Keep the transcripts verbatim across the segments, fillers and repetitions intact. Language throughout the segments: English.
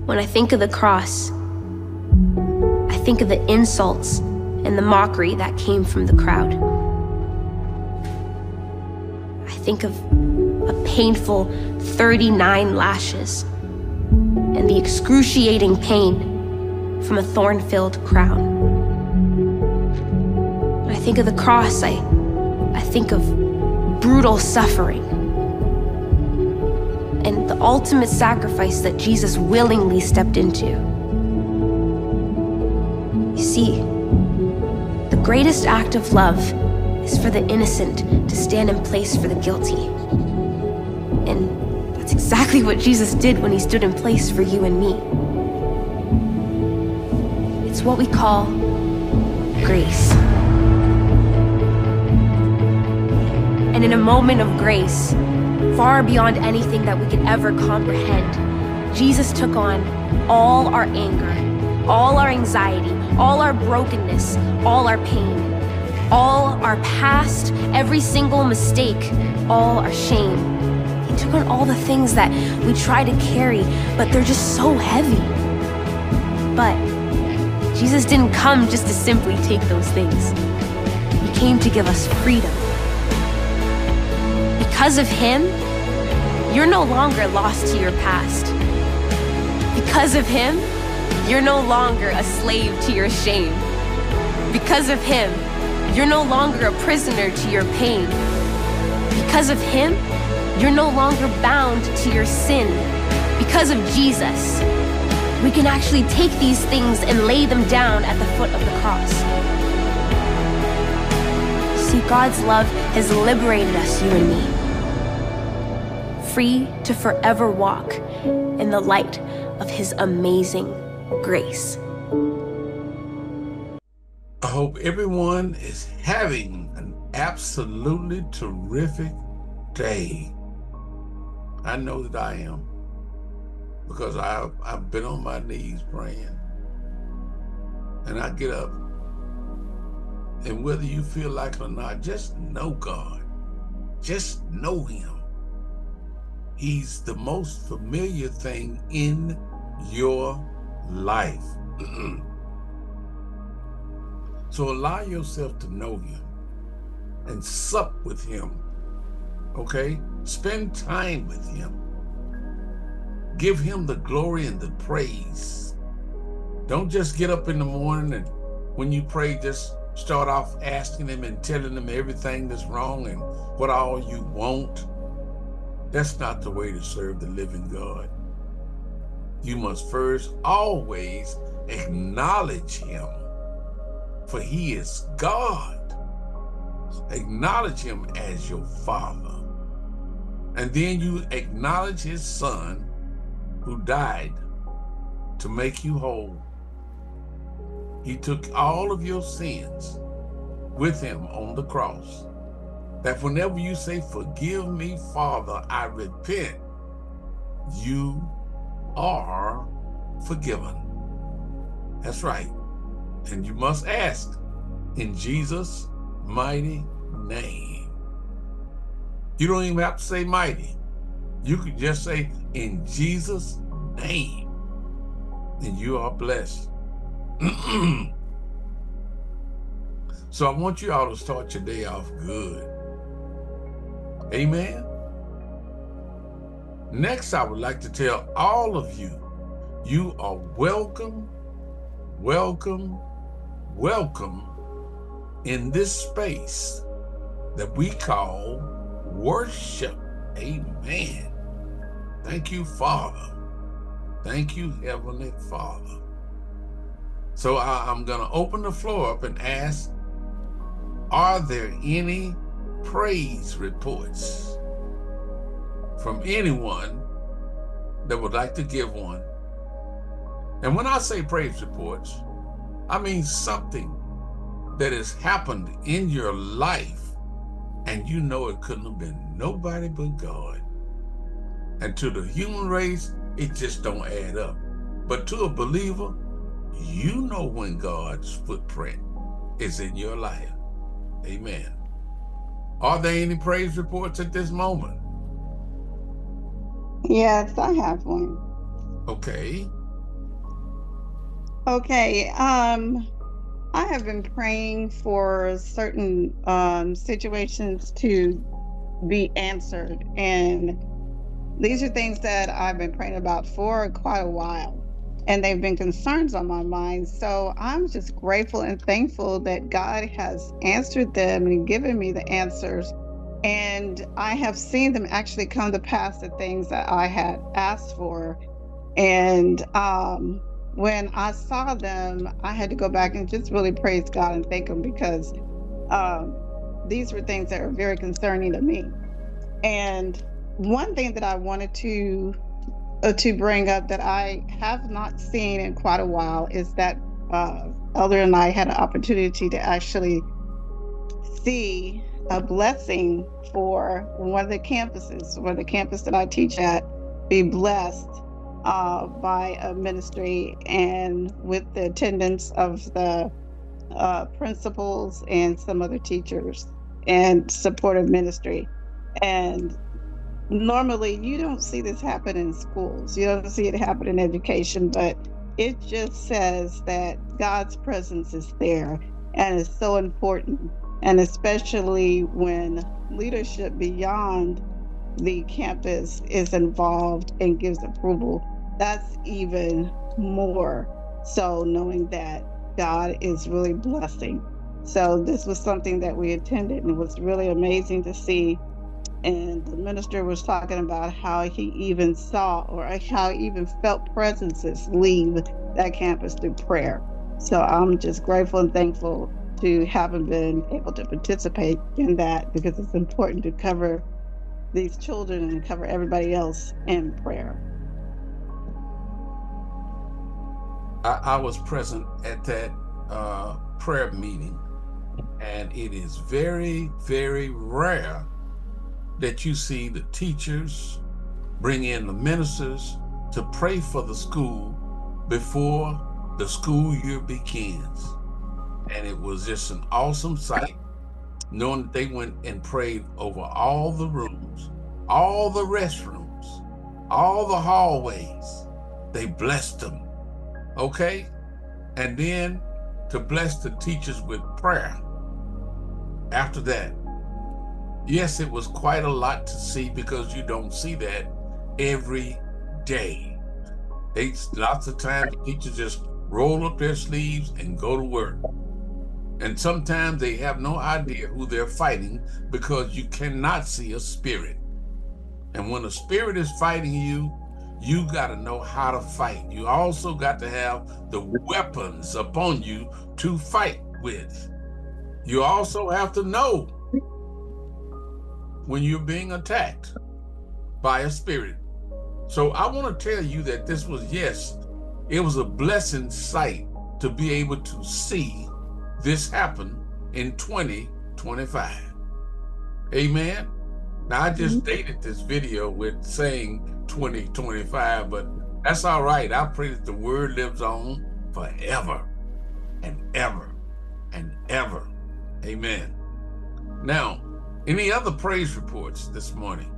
When I think of the cross, I think of the insults and the mockery that came from the crowd. I think of a painful thirty-nine lashes and the excruciating pain from a thorn-filled crown. When I think of the cross, I, I think of brutal suffering and the ultimate sacrifice that Jesus willingly stepped into. You see, the greatest act of love is for the innocent to stand in place for the guilty. And that's exactly what Jesus did when he stood in place for you and me. It's what we call grace. And in a moment of grace, far beyond anything that we could ever comprehend, Jesus took on all our anger, all our anxiety, all our brokenness, all our pain, all our past, every single mistake, all our shame. He took on all the things that we try to carry, but they're just so heavy. But Jesus didn't come just to simply take those things. He came to give us freedom. Because of him, you're no longer lost to your past. Because of him, you're no longer a slave to your shame. Because of him, you're no longer a prisoner to your pain. Because of him, you're no longer bound to your sin. Because of Jesus, we can actually take these things and lay them down at the foot of the cross. See, God's love has liberated us, you and me. Free to forever walk in the light of his amazing grace. I hope everyone is having an absolutely terrific day. I know that I am, because I've, I've been on my knees praying. And I get up, and whether you feel like it or not, just know God. Just know him. He's the most familiar thing in your life. So allow yourself to know him and sup with him, okay? Spend time with him. Give him the glory and the praise. Don't just get up in the morning and when you pray, just start off asking him and telling him everything that's wrong and what all you want. That's not the way to serve the living God. You must first always acknowledge him, for he is God. Acknowledge him as your Father. And then you acknowledge his Son who died to make you whole. He took all of your sins with him on the cross. That whenever you say, "Forgive me, Father, I repent," you are forgiven. That's right. And you must ask in Jesus' mighty name. You don't even have to say mighty. You could just say in Jesus' name, and you are blessed. So I want you all to start your day off good. Amen. Next, I would like to tell all of you, you are welcome, welcome, welcome in this space that we call worship. Amen. Thank you, Father. Thank you, Heavenly Father. So I, I'm going to open the floor up and ask, are there any praise reports from anyone that would like to give one? And when I say praise reports, I mean something that has happened in your life and you know it couldn't have been nobody but God. And to the human race, it just don't add up. But to a believer, you know when God's footprint is in your life. Amen. Are there any praise reports at this moment? Yes, I have one. Okay. Okay. Um, I have been praying for certain um, situations to be answered. And these are things that I've been praying about for quite a while. And they've been concerns on my mind. So I'm just grateful and thankful that God has answered them and given me the answers. And I have seen them actually come to pass, the things that I had asked for. And um, when I saw them, I had to go back and just really praise God and thank Him, because um, these were things that are very concerning to me. And one thing that I wanted to uh, to bring up that I have not seen in quite a while is that uh, Elder and I had an opportunity to actually see a blessing for one of the campuses, or the campus that I teach at, be blessed uh, by a ministry, and with the attendance of the uh, principals and some other teachers and supportive ministry. And normally you don't see this happen in schools, you don't see it happen in education, but it just says that God's presence is there, and it's so important. And especially when leadership beyond the campus is involved and gives approval, that's even more so, knowing that God is really blessing. So this was something that we attended, and it was really amazing to see. And the minister was talking about how he even saw, or how he even felt presences leave that campus through prayer. So I'm just grateful and thankful to having been able to participate in that, because it's important to cover these children and cover everybody else in prayer. I, I was present at that uh, prayer meeting, and it is very, very rare that you see the teachers bring in the ministers to pray for the school before the school year begins. And it was just an awesome sight, knowing that they went and prayed over all the rooms, all the restrooms, all the hallways. They blessed them, okay? And then to bless the teachers with prayer after that. Yes, it was quite a lot to see, because you don't see that every day. They, lots of times teachers just roll up their sleeves and go to work. And sometimes they have no idea who they're fighting, because you cannot see a spirit. And when a spirit is fighting you, you got to know how to fight. You also got to have the weapons upon you to fight with. You also have to know when you're being attacked by a spirit. So I want to tell you that this was, yes, it was a blessing sight to be able to see this happen in twenty twenty-five. Amen. Now, I just dated this video with saying twenty twenty-five, but that's all right. I pray that the word lives on forever and ever and ever. Amen. Now, any other praise reports this morning?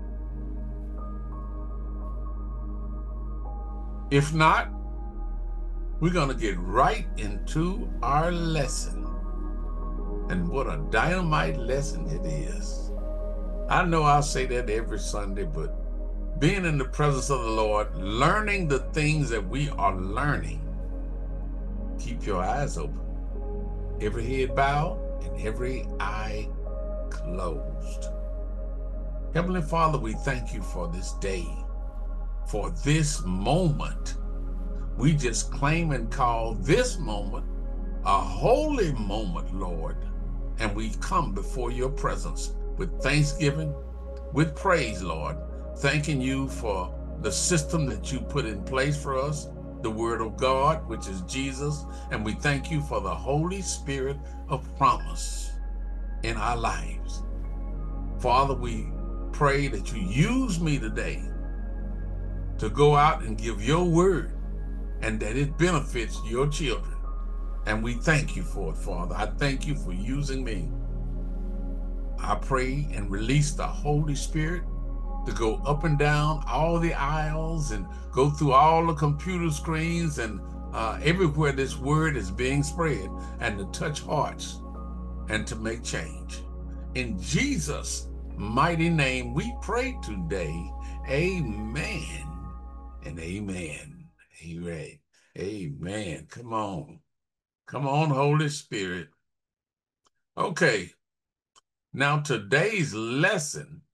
If not, we're going to get right into our lesson. And what a dynamite lesson it is. I know I'll say that every Sunday, but being in the presence of the Lord, learning the things that we are learning, keep your eyes open. Every head bowed and every eye closed. Heavenly Father, we thank you for this day, for this moment. We just claim and call this moment a holy moment, Lord. And we come before your presence with thanksgiving, with praise, Lord, thanking you for the system that you put in place for us, the Word of God, which is Jesus. And we thank you for the Holy Spirit of promise in our lives. Father, we pray that you use me today to go out and give your word, and that it benefits your children. And we thank you for it, Father. I thank you for using me. I pray and release the Holy Spirit to go up and down all the aisles and go through all the computer screens and uh, everywhere this word is being spread, and to touch hearts and to make change. In Jesus' mighty name, we pray today. Amen and amen. Amen. Amen. Come on. Come on, Holy Spirit. Okay. Now, today's lesson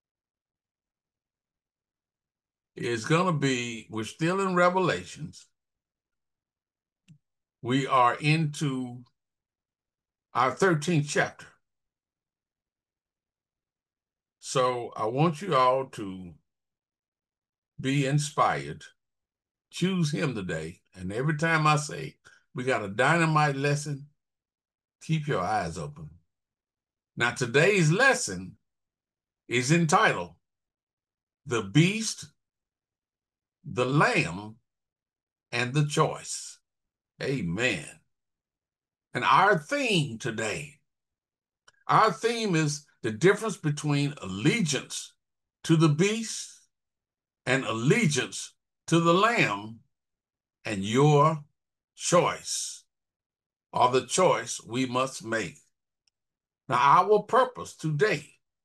is going to be, we're still in Revelations. We are into our thirteenth chapter. So I want you all to be inspired. Choose him today. And every time I say, we got a dynamite lesson, keep your eyes open. Now, today's lesson is entitled, The Beast, the Lamb, and the Choice. Amen. And our theme today, our theme is the difference between allegiance to the beast and allegiance to the Lamb, and your choice, or the choice we must make. Now, our purpose today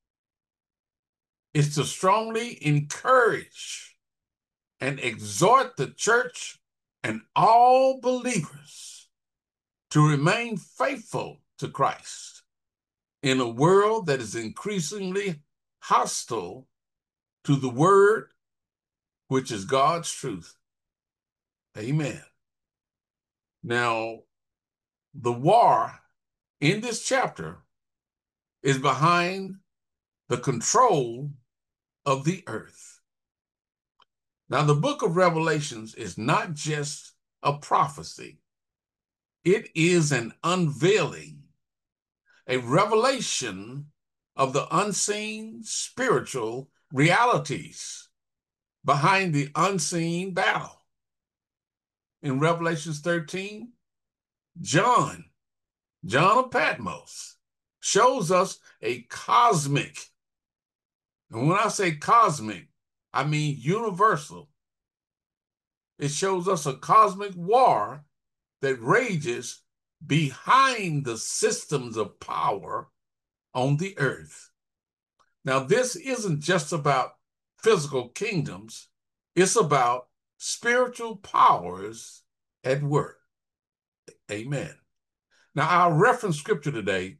is to strongly encourage and exhort the church and all believers to remain faithful to Christ in a world that is increasingly hostile to the word, which is God's truth. Amen. Now, the war in this chapter is behind the control of the earth. Now, the book of Revelations is not just a prophecy. It is an unveiling, a revelation of the unseen spiritual realities behind the unseen battle. In Revelations thirteen, John, John of Patmos, shows us a cosmic, and when I say cosmic, I mean universal. It shows us a cosmic war that rages behind the systems of power on the earth. Now, this isn't just about physical kingdoms, it's about spiritual powers at work. Amen. Now, our reference scripture today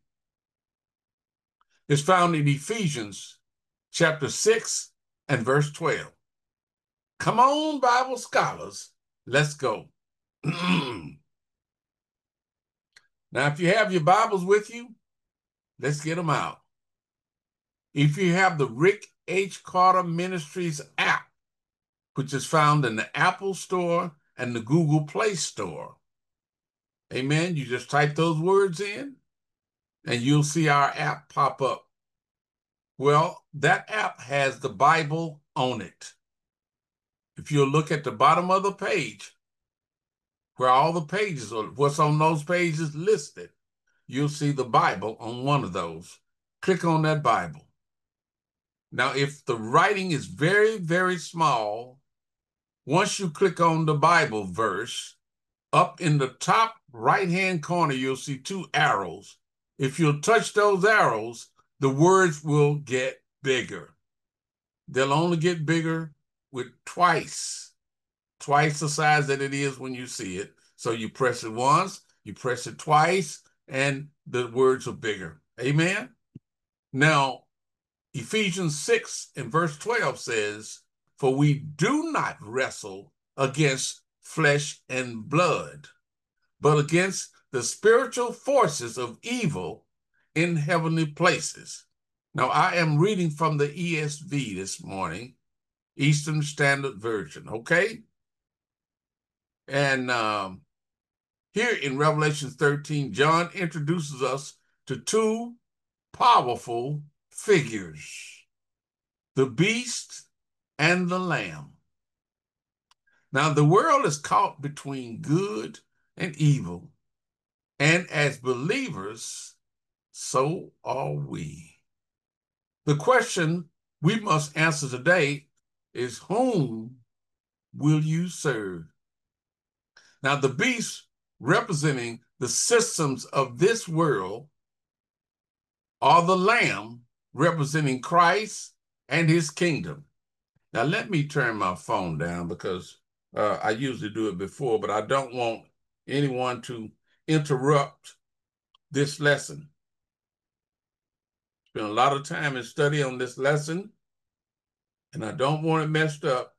is found in Ephesians chapter six and verse twelve. Come on, Bible scholars, let's go. Now, if you have your Bibles with you, let's get them out. If you have the Rick H. Carter Ministries app, which is found in the Apple Store and the Google Play Store, amen, you just type those words in and you'll see our app pop up. Well, that app has the Bible on it. If you look at the bottom of the page, where all the pages are, what's on those pages listed, you'll see the Bible on one of those. Click on that Bible. Now, if the writing is very, very small, once you click on the Bible verse, up in the top right-hand corner, you'll see two arrows. If you'll touch those arrows, the words will get bigger. They'll only get bigger with twice, twice the size that it is when you see it. So you press it once, you press it twice, and the words are bigger. Amen? Now, Ephesians six and verse twelve says, for we do not wrestle against flesh and blood, but against the spiritual forces of evil in heavenly places. Now, I am reading from the E S V this morning, Eastern Standard Version, okay? And um, here in Revelation thirteen, John introduces us to two powerful figures, the beast and the lamb. Now, the world is caught between good and evil, and as believers, so are we. The question we must answer today is, whom will you serve? Now, the beast representing the systems of this world, or the Lamb representing Christ and his kingdom. Now, let me turn my phone down because uh, I usually do it before, but I don't want anyone to interrupt this lesson. Spent a lot of time in study on this lesson, and I don't want it messed up.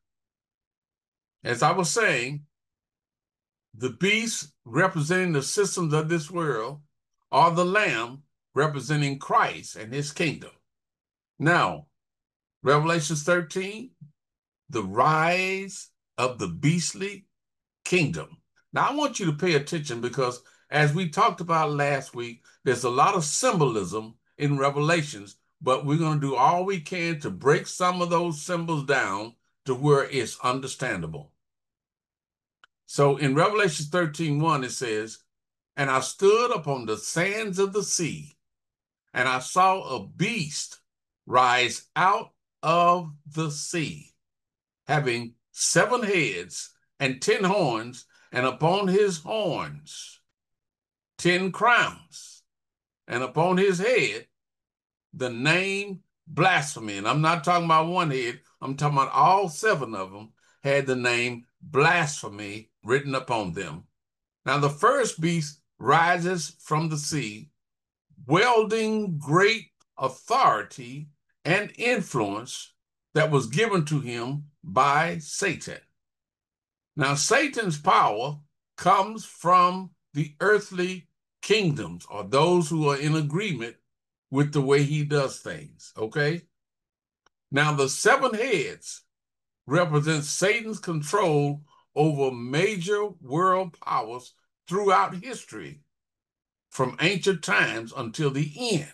As I was saying, the beast representing the systems of this world, or the Lamb representing Christ and his kingdom. Now, Revelation thirteen, the rise of the beastly kingdom. Now, I want you to pay attention because as we talked about last week, there's a lot of symbolism in Revelations, but we're going to do all we can to break some of those symbols down to where it's understandable. So in Revelation thirteen one, it says, "And I stood upon the sands of the sea, and I saw a beast rise out of the sea, having seven heads and ten horns, and upon his horns ten crowns, and upon his head the name blasphemy." And I'm not talking about one head, I'm talking about all seven of them had the name blasphemy written upon them. Now the first beast rises from the sea, wielding great authority and influence that was given to him by Satan. Now Satan's power comes from the earthly kingdoms, or those who are in agreement with the way he does things, okay? Now the seven heads represent Satan's control over major world powers throughout history, from ancient times until the end.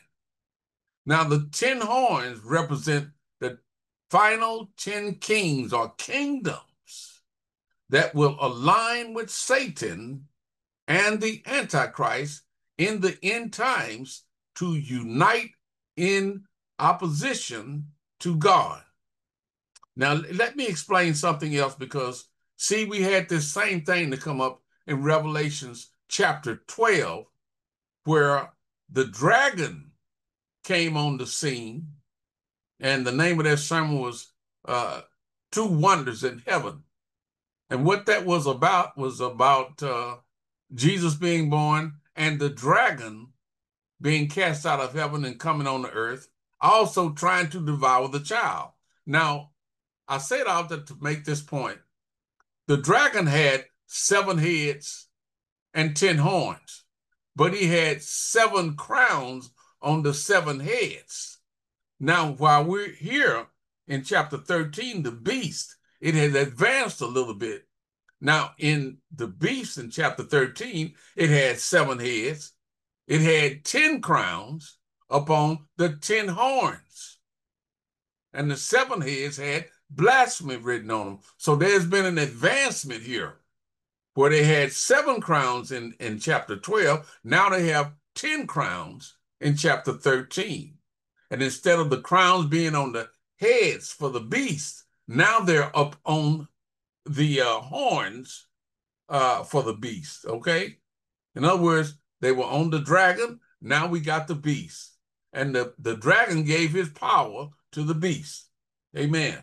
Now the ten horns represent the final ten kings or kingdoms that will align with Satan and the Antichrist in the end times to unite in opposition to God. Now, let me explain something else because, see, we had this same thing to come up in Revelations chapter twelve, where the dragon came on the scene, and the name of that sermon was uh, Two Wonders in Heaven. And what that was about was about uh, Jesus being born and the dragon being cast out of heaven and coming on the earth, also trying to devour the child. Now, I said all that to make this point. The dragon had seven heads and ten horns, but he had seven crowns on the seven heads. Now, while we're here in chapter thirteen, the beast, it has advanced a little bit. Now, in the beast in chapter thirteen, it had seven heads. It had ten crowns upon the ten horns. And the seven heads had blasphemy written on them. So there's been an advancement here where they had seven crowns in, in chapter twelve. Now they have ten crowns in chapter thirteen. And instead of the crowns being on the heads for the beast, now they're up on the uh, horns uh, for the beast, okay? In other words, they were on the dragon, now we got the beast. And the, the dragon gave his power to the beast. Amen.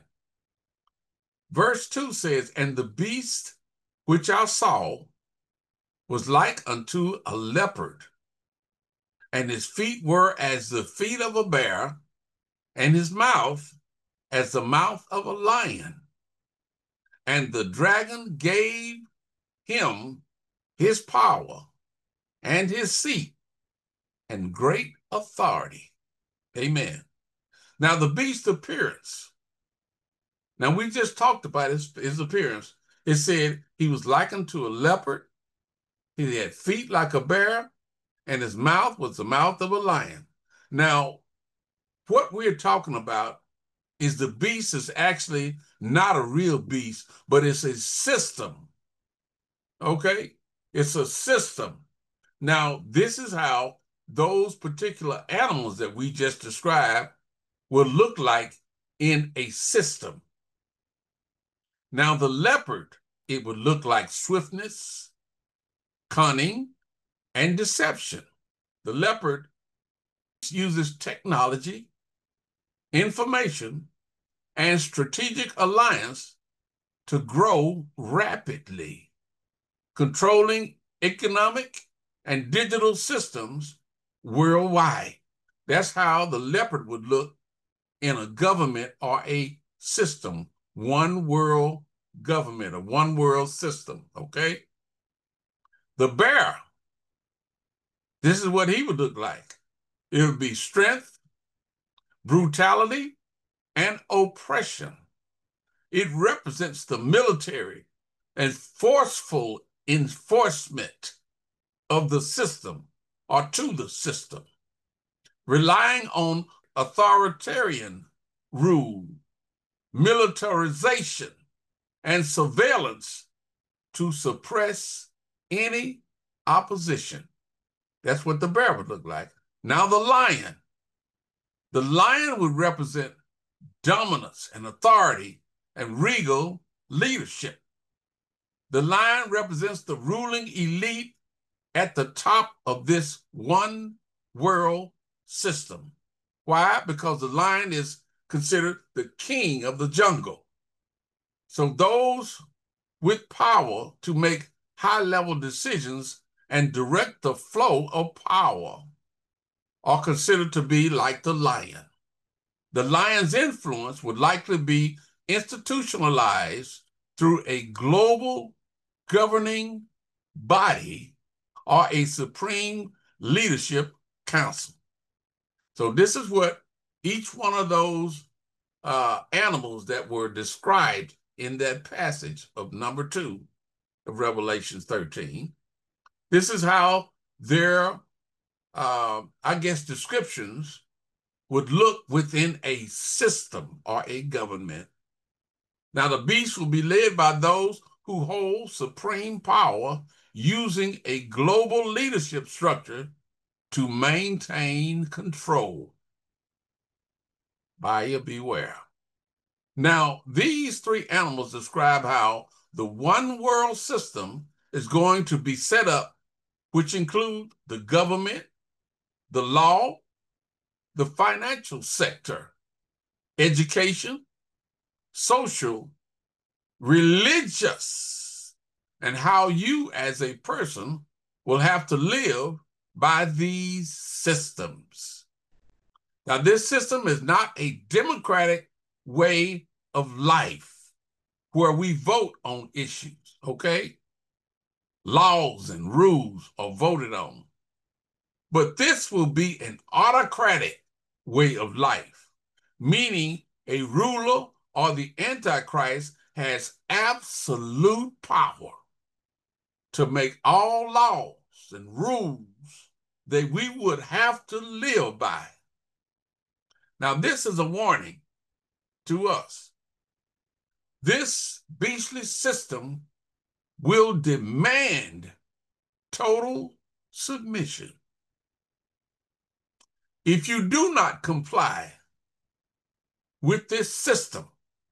Verse two says, "And the beast which I saw was like unto a leopard, and his feet were as the feet of a bear, and his mouth as the mouth of a lion. And the dragon gave him his power and his seat and great authority." Amen. Now the beast's appearance. Now we just talked about his, his appearance. It said he was likened to a leopard. He had feet like a bear, and his mouth was the mouth of a lion. Now, what we're talking about is the beast is actually not a real beast, but it's a system. Okay? It's a system. Now, this is how those particular animals that we just described will look like in a system. Now, the leopard, it would look like swiftness cunning, and deception. The leopard uses technology, information, and strategic alliance to grow rapidly, controlling economic and digital systems worldwide. That's how the leopard would look in a government or a system, one world government, a one world system, okay? The bear, this is what he would look like. It would be strength, brutality, and oppression. It represents the military and forceful enforcement of the system or to the system, relying on authoritarian rule, militarization, and surveillance to suppress any opposition. That's what the bear would look like. Now the lion. The lion would represent dominance and authority and regal leadership. The lion represents the ruling elite at the top of this one world system. Why? Because the lion is considered the king of the jungle. So those with power to make high-level decisions and direct the flow of power are considered to be like the lion. The lion's influence would likely be institutionalized through a global governing body or a supreme leadership council. So this is what each one of those uh, animals that were described in that passage of number two of Revelation thirteen. This is how their, uh, I guess, descriptions would look within a system or a government. Now, the beast will be led by those who hold supreme power using a global leadership structure to maintain control. Buyer beware. Now, these three animals describe how the one world system is going to be set up, which include the government, the law, the financial sector, education, social, religious, and how you as a person will have to live by these systems. Now, this system is not a democratic way of life where we vote on issues, okay? Laws and rules are voted on. But this will be an autocratic way of life, meaning a ruler or the Antichrist has absolute power to make all laws and rules that we would have to live by. Now, this is a warning to us. This beastly system will demand total submission. If you do not comply with this system,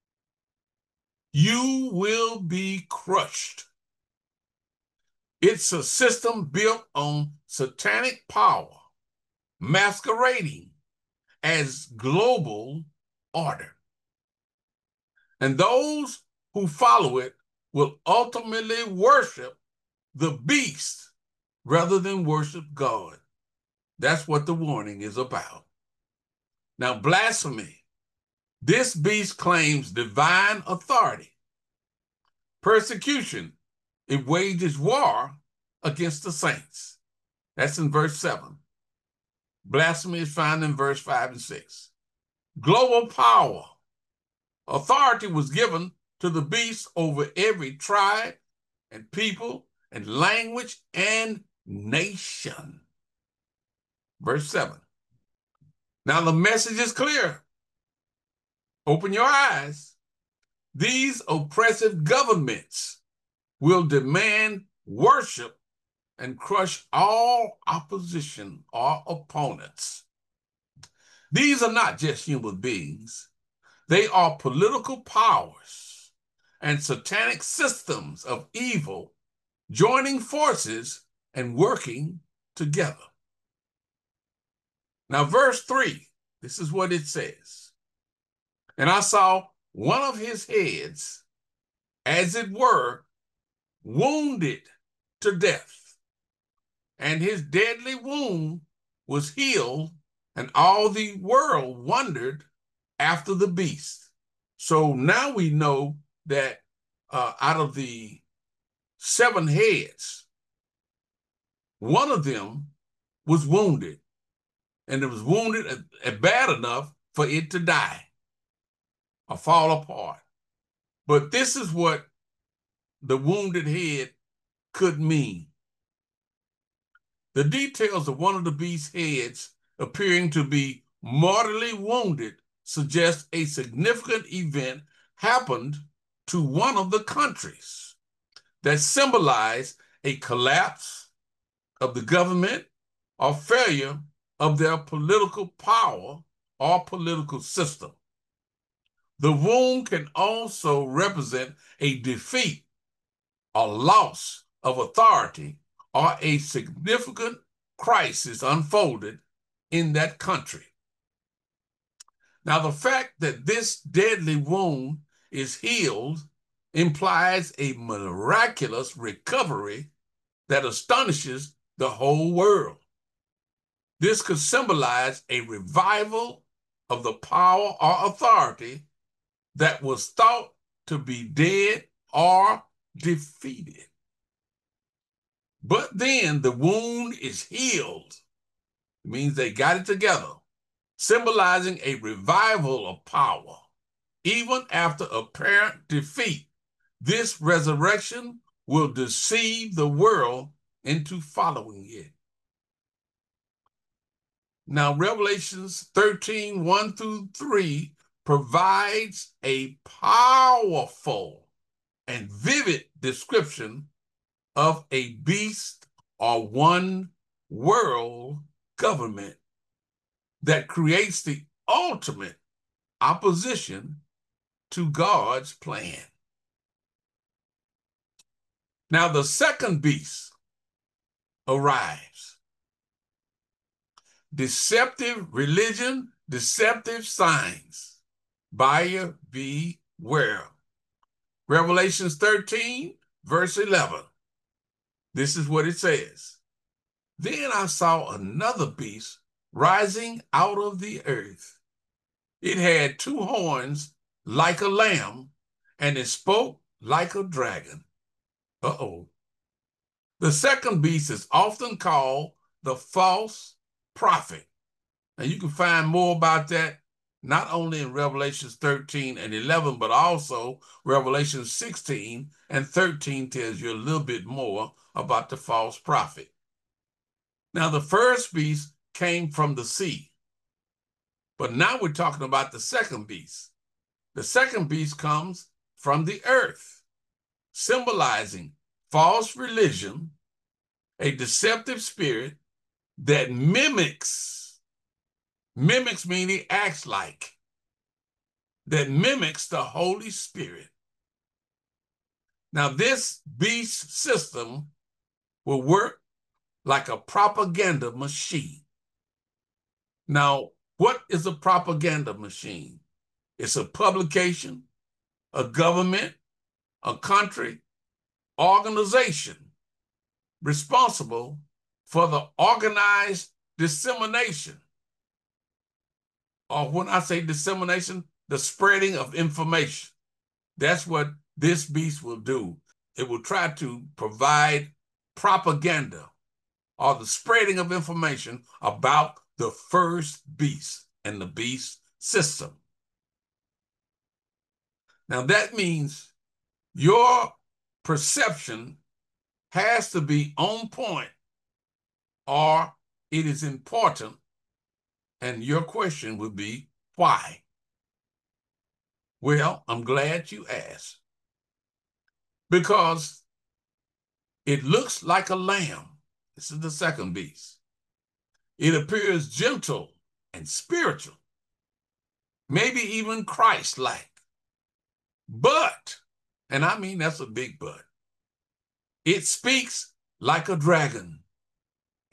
you will be crushed. It's a system built on satanic power, masquerading as global order. And those who follow it will ultimately worship the beast rather than worship God. That's what the warning is about. Now, blasphemy. This beast claims divine authority. Persecution. It wages war against the saints. That's in verse seven. Blasphemy is found in verse five and six. Global power. Authority was given to the beast over every tribe and people and language and nation. Verse seven. Now the message is clear. Open your eyes. These oppressive governments will demand worship and crush all opposition or opponents. These are not just human beings. They are political powers and satanic systems of evil joining forces and working together. Now, verse three, this is what it says. And I saw one of his heads, as it were, wounded to death, and his deadly wound was healed, and all the world wondered after the beast. So now we know that uh, out of the seven heads, one of them was wounded, and it was wounded at, at bad enough for it to die or fall apart. But this is what the wounded head could mean. The details of one of the beast's heads appearing to be mortally wounded suggest a significant event happened to one of the countries that symbolize a collapse of the government or failure of their political power or political system. The wound can also represent a defeat or loss of authority or a significant crisis unfolded in that country. Now, the fact that this deadly wound is healed implies a miraculous recovery that astonishes the whole world. This could symbolize a revival of the power or authority that was thought to be dead or defeated. But then the wound is healed. It means they got it together, symbolizing a revival of power. Even after apparent defeat, this resurrection will deceive the world into following it. Now, Revelations thirteen, one through three provides a powerful and vivid description of a beast or one world government that creates the ultimate opposition to God's plan. Now, the second beast arrives. Deceptive religion, deceptive signs. Buyer beware. Revelations thirteen, verse eleven. This is what it says. Then I saw another beast rising out of the earth. It had two horns like a lamb, and it spoke like a dragon. Uh-oh. The second beast is often called the false prophet. Now you can find more about that not only in Revelations thirteen and eleven, but also Revelation sixteen and thirteen tells you a little bit more about the false prophet. Now the first beast came from the sea, but now we're talking about the second beast. The second beast comes from the earth, symbolizing false religion, a deceptive spirit that mimics, mimics meaning acts like, that mimics the Holy Spirit. Now this beast system will work like a propaganda machine. Now, what is a propaganda machine? It's a publication, a government, a country, organization responsible for the organized dissemination, or when I say dissemination, the spreading of information. That's what this beast will do. It will try to provide propaganda or the spreading of information about the first beast and the beast system. Now that means your perception has to be on point, or it is important, and your question would be, why? Well, I'm glad you asked. Because it looks like a lamb. This is the second beast. It appears gentle and spiritual, maybe even Christ-like. But, and I mean that's a big but, it speaks like a dragon.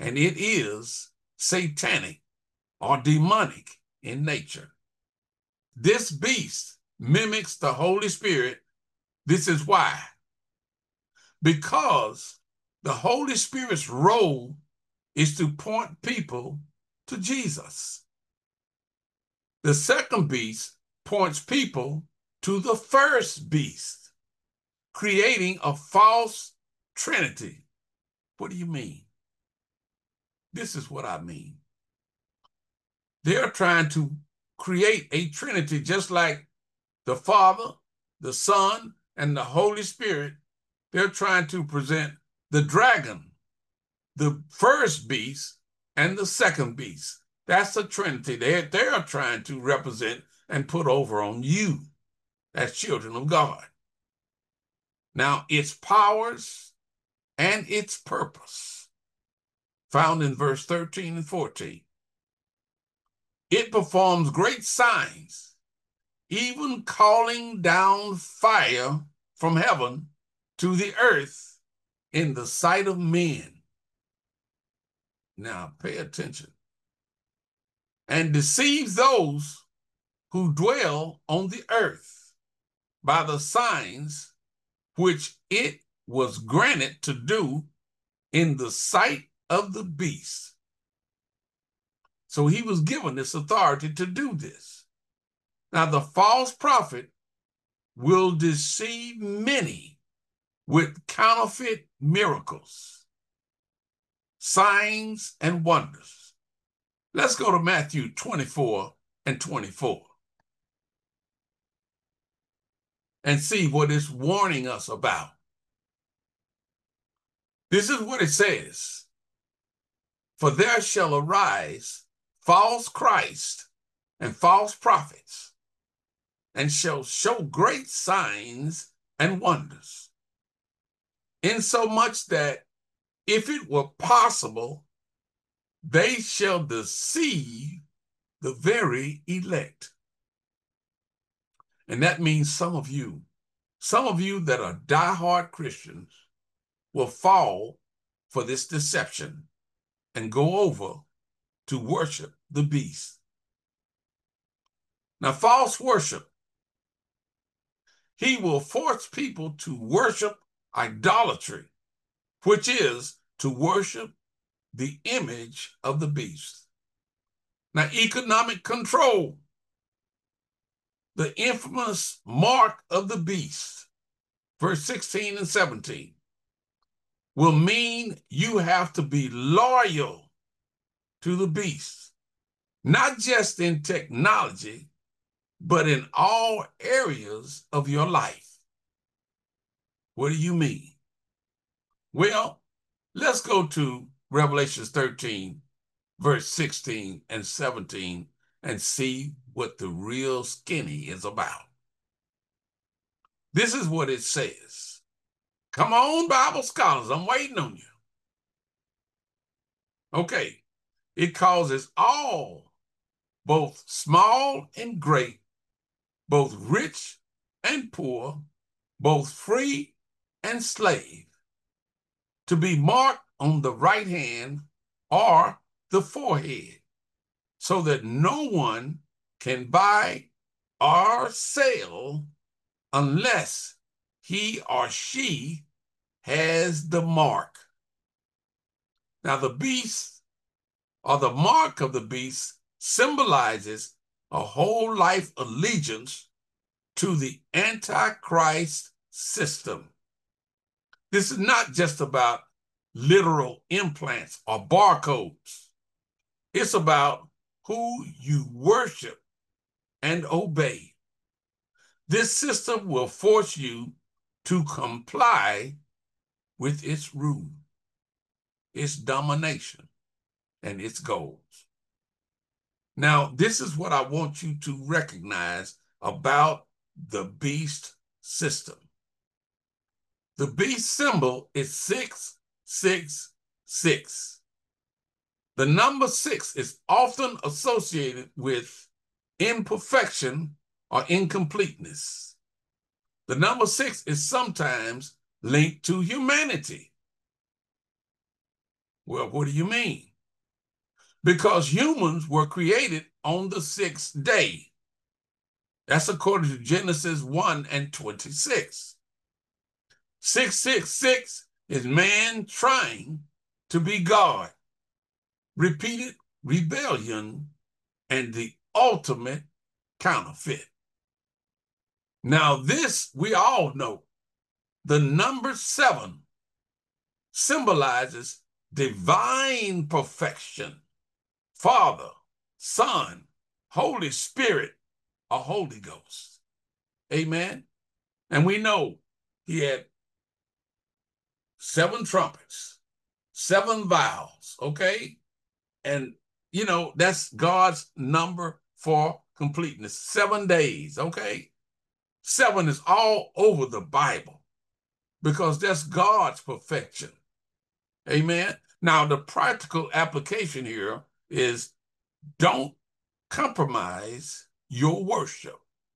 and it is satanic or demonic in nature. This beast mimics the Holy Spirit. This is why. Because the Holy Spirit's role is to point people to Jesus. The second beast points people to the first beast, creating a false trinity. What do you mean? This is what I mean. They're trying to create a trinity just like the Father, the Son, and the Holy Spirit. They're trying to present the dragon, the first beast, and the second beast. That's the trinity they they are trying to represent and put over on you as children of God. Now, its powers and its purpose, found in verse thirteen and fourteen. It performs great signs, even calling down fire from heaven to the earth in the sight of men. Now, pay attention. And deceives those who dwell on the earth by the signs which it was granted to do in the sight of the beast. So he was given this authority to do this. Now, the false prophet will deceive many with counterfeit miracles, signs, and wonders. Let's go to Matthew twenty-four and twenty-four and see what it's warning us about. This is what it says. For there shall arise false Christ and false prophets, and shall show great signs and wonders, insomuch that if it were possible, they shall deceive the very elect. And that means some of you, some of you that are diehard Christians will fall for this deception and go over to worship the beast. Now, false worship, he will force people to worship idolatry, which is to worship the image of the beast. Now, economic control, the infamous mark of the beast, verse sixteen and seventeen, will mean you have to be loyal to the beast, not just in technology, but in all areas of your life. What do you mean? Well, let's go to Revelation thirteen, verse sixteen and seventeen, and see what the real skinny is about. This is what it says. Come on, Bible scholars, I'm waiting on you. Okay, it causes all, both small and great, both rich and poor, both free and slave, to be marked on the right hand or the forehead, so that no one can buy or sell unless he or she has the mark. Now, the beast, or the mark of the beast, symbolizes a whole life allegiance to the Antichrist system. This is not just about literal implants or barcodes. It's about who you worship and obey. This system will force you to comply with its rule, its domination, and its goals. Now, this is what I want you to recognize about the beast system. The beast symbol is six six six. The number six is often associated with imperfection or incompleteness. The number six is sometimes linked to humanity. Well, what do you mean? Because humans were created on the sixth day. That's according to Genesis one and twenty-six. six six six is man trying to be God. Repeated rebellion and the ultimate counterfeit. Now this we all know. The number seven symbolizes divine perfection. Father, Son, Holy Spirit, or Holy Ghost. Amen. And we know he had seven trumpets, seven vials, okay? And, you know, that's God's number for completeness. Seven days, okay? Seven is all over the Bible because that's God's perfection. Amen. Now, the practical application here is don't compromise your worship.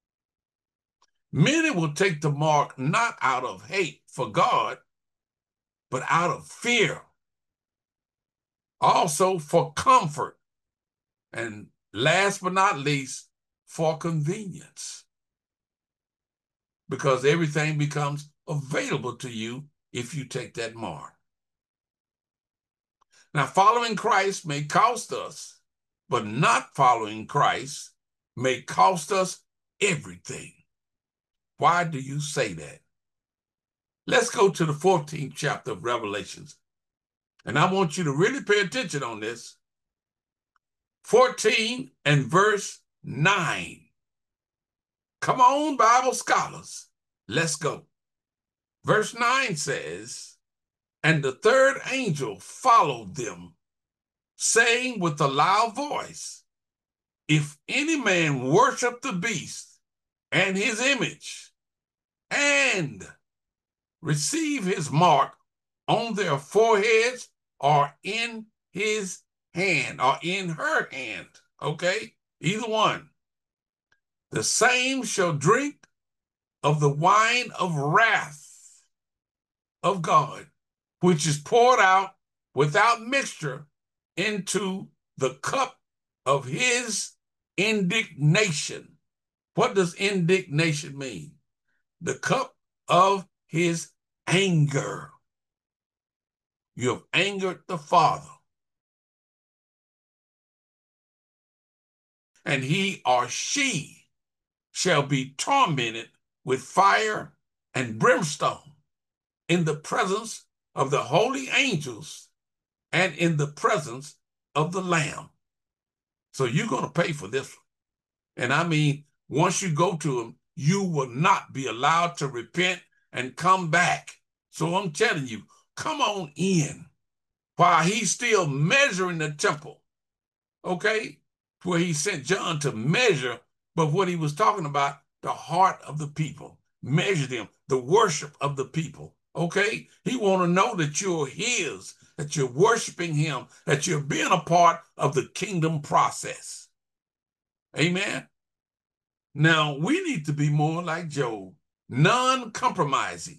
Many will take the mark not out of hate for God, but out of fear. Also for comfort. And last but not least, for convenience. Because everything becomes available to you if you take that mark. Now, following Christ may cost us, but not following Christ may cost us everything. Why do you say that? Let's go to the fourteenth chapter of Revelations. And I want you to really pay attention on this. fourteen and verse nine. Come on, Bible scholars. Let's go. Verse nine says, and the third angel followed them, saying with a loud voice, if any man worship the beast and his image, and receive his mark on their foreheads or in his hand or in her hand, okay? Either one. The same shall drink of the wine of wrath of God, which is poured out without mixture into the cup of his indignation. What does indignation mean? The cup of his anger. You have angered the Father. And he or she shall be tormented with fire and brimstone in the presence of the holy angels and in the presence of the Lamb. So you're going to pay for this one. And I mean, once you go to him, you will not be allowed to repent and come back. So I'm telling you, come on in while he's still measuring the temple, okay? Where he sent John to measure, but what he was talking about, the heart of the people, measure them, the worship of the people, okay? He want to know that you're his, that you're worshiping him, that you're being a part of the kingdom process. Amen? Now, we need to be more like Job, non-compromising,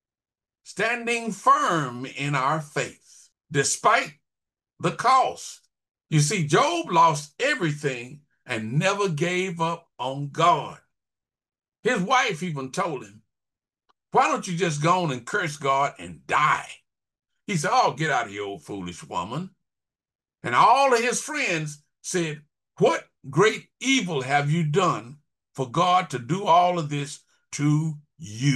standing firm in our faith, despite the cost. You see, Job lost everything and never gave up on God. His wife even told him, why don't you just go on and curse God and die? He said, oh, get out of here, old foolish woman. And all of his friends said, what great evil have you done for God to do all of this to you?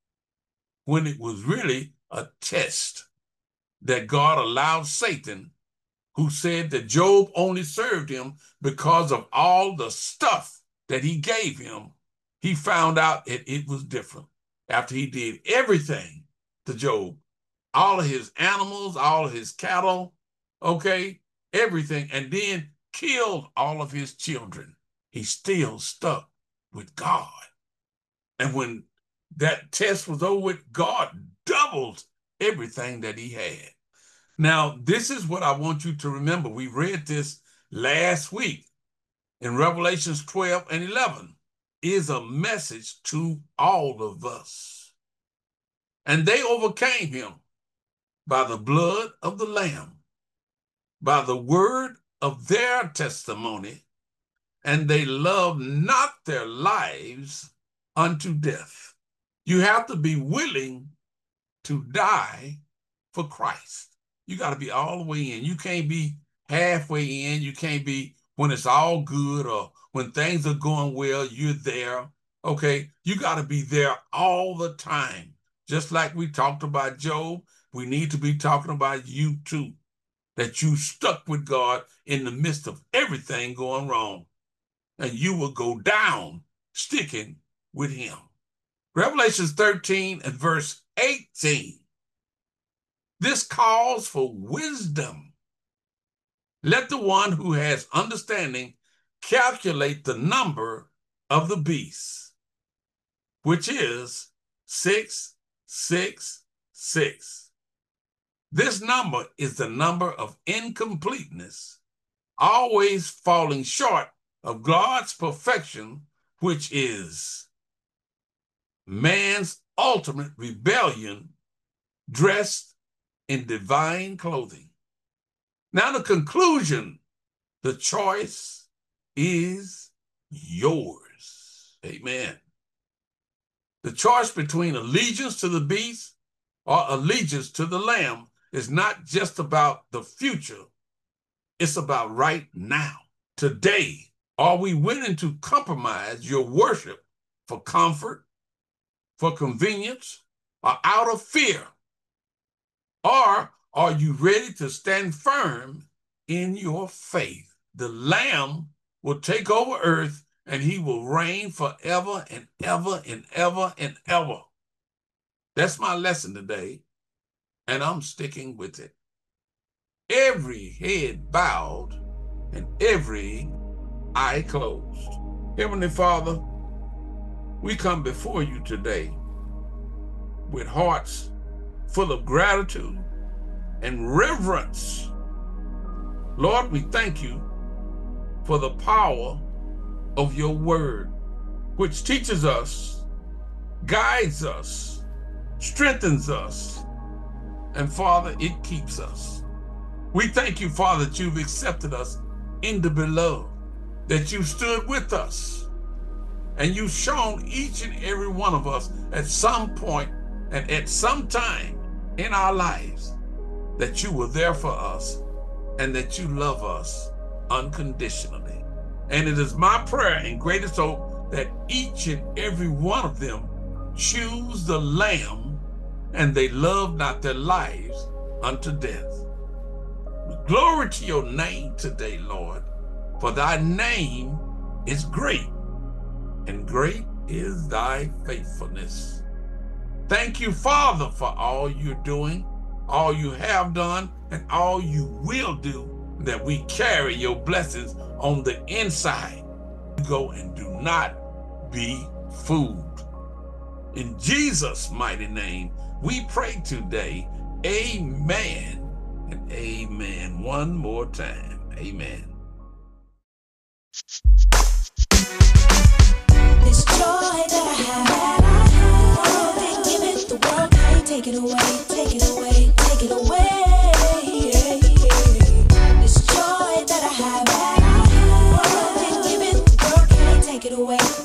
When it was really a test that God allowed Satan, who said that Job only served him because of all the stuff that he gave him, he found out that it was different. After he did everything to Job, all of his animals, all of his cattle, okay, everything, and then killed all of his children, he still stuck with God. And when that test was over with, God doubled everything that he had. Now, this is what I want you to remember. We read this last week in Revelations twelve and eleven. Is a message to all of us. And they overcame him by the blood of the Lamb by the word of their testimony, and they love not their lives unto death. You have to be willing to die for Christ. You got to be all the way in. You can't be halfway in. You can't be when it's all good or when things are going well, you're there. Okay, you got to be there all the time. Just like we talked about Job, we need to be talking about you too, that you stuck with God in the midst of everything going wrong, and you will go down sticking with him. Revelations thirteen and verse eighteen. This calls for wisdom. Let the one who has understanding calculate the number of the beast, which is six six six. This number is the number of incompleteness, always falling short of God's perfection, which is man's ultimate rebellion dressed in divine clothing. Now the conclusion, the choice is yours. Amen. The choice between allegiance to the beast or allegiance to the Lamb is not just about the future. It's about right now. Today, are we willing to compromise your worship for comfort, for convenience, or out of fear? Or are you ready to stand firm in your faith? The Lamb will take over earth, and he will reign forever and ever and ever and ever. That's my lesson today, and I'm sticking with it. Every head bowed and every eye closed. Heavenly Father, we come before you today with hearts full of gratitude and reverence. Lord, we thank you for the power of your word, which teaches us, guides us, strengthens us, and Father, it keeps us. We thank you, Father, that you've accepted us in the beloved, that you stood with us, and you've shown each and every one of us at some point and at some time in our lives that you were there for us and that you love us unconditionally. And it is my prayer and greatest hope that each and every one of them choose the Lamb and they love not their lives unto death. Glory to your name today, Lord, for thy name is great, and great is thy faithfulness. Thank you, Father, for all you're doing, all you have done, and all you will do, that we carry your blessings on the inside. Go and do not be fooled. In Jesus' mighty name, we pray today, amen and amen. One more time, amen. This joy that I have, I have, and give it the world, can't take it away, take it away, take it away. Yeah, yeah. This joy that I have, I have, and give it the world, can't take it away.